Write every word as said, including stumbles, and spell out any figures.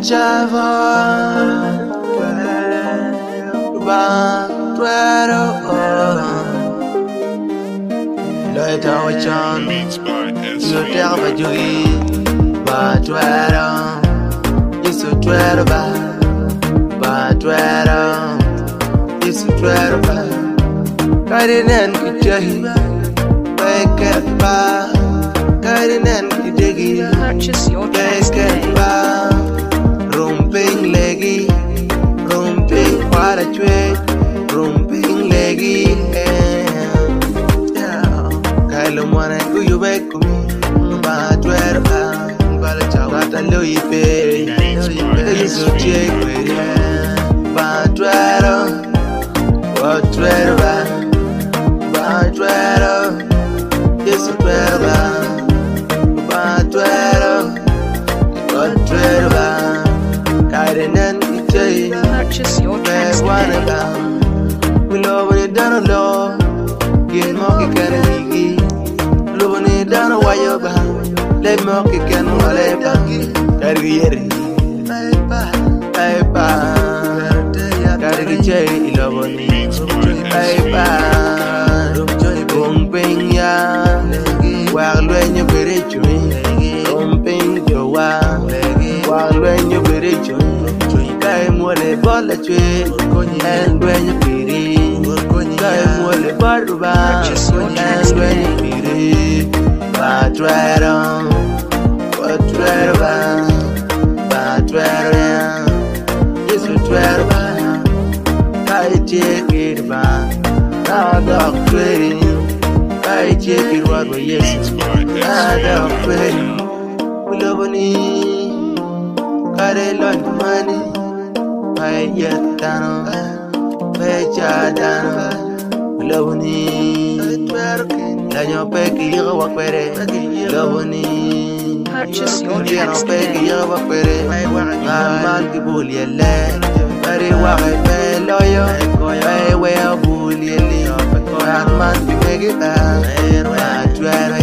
Java, Ba, Tuero, Light our chan, you tell me you Ba, Tuero, is a Tuero, Ba, Tuero, is a Tuero, Guiding and Kujahi, Wake at Ba, Guiding and Kujagi, Purchase your tracks today. Rumping leggy, rumping quadratue, rumping leggy. Kyle Mwana, go you back to me. But where I'm Balachawata Louis Bay, is a check. But where what where but where is a where but where what where. Purchase your tracks today. We love it down low. Get monkey can be. Love it down why you're bound. Let monkey can whatever. Carry I ban. Carry Jay, love me. I ban. Boom, bing, ya. While when you get it to me. Boom, bing, your wild. While when you get it to me. Time when a ball at you, and when you pity, time when a ball about, and when you pity, but right on, but right about, but right on, yes, we try about, I take it back, now dog trading, I take it what we yes, now dog trading, we love money, got a lot of money. I get down, I chat down, Lovony, Daniel Pecky, you walk better, Lovony, Purchase your tracks Pecky, today. you walk better, I'm the bully, very well, I lawyer, I wear bully, I'm man to make it back, I try